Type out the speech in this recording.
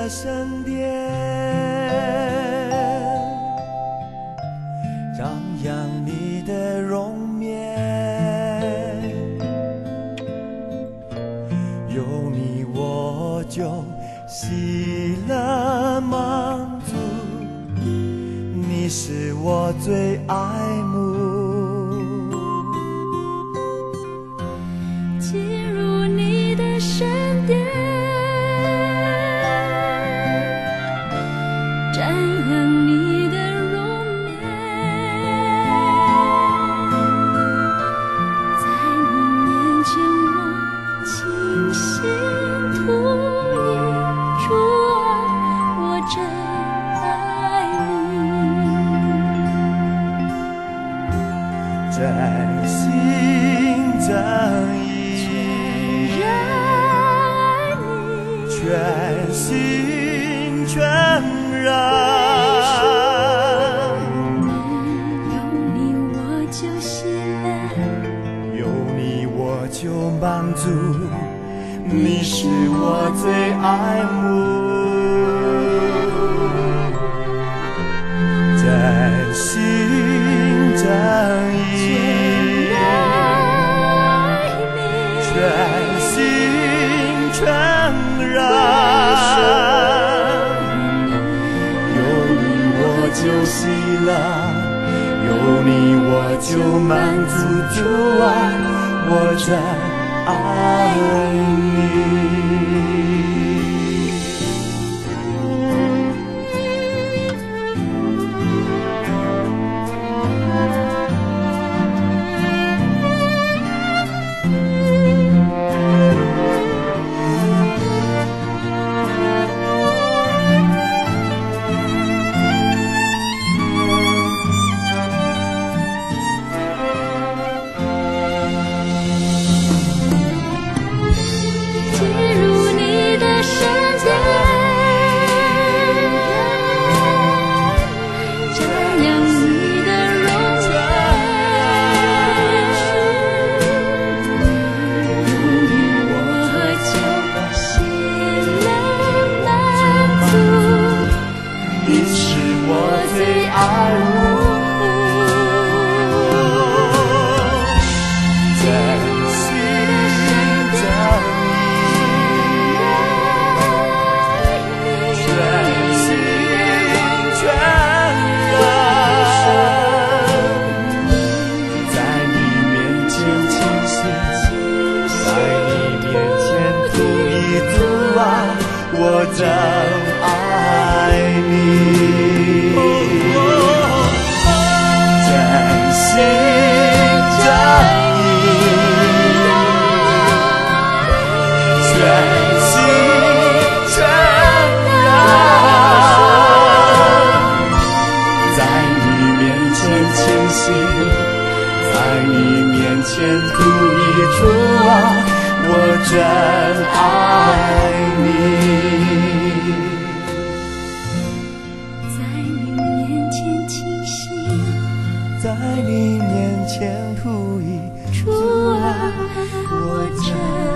的圣殿，张扬你的容颜，有你我就喜乐满足，你是我最爱慕。 进入你的圣殿，瞻仰你的容颜，在你面前我倾心吐意，主啊，我真爱你， 真心真意，全心全然， 有你我就喜乐， 有你我就满足，你是我最爱慕。真心真意，全心全然，有你我就喜乐，有你我就满足，主啊，我真爱你。我真爱你，真心真意，全心全然，在你面前倾心，在你面前吐一出啊，我真爱你。在你面前吐一出啊，我真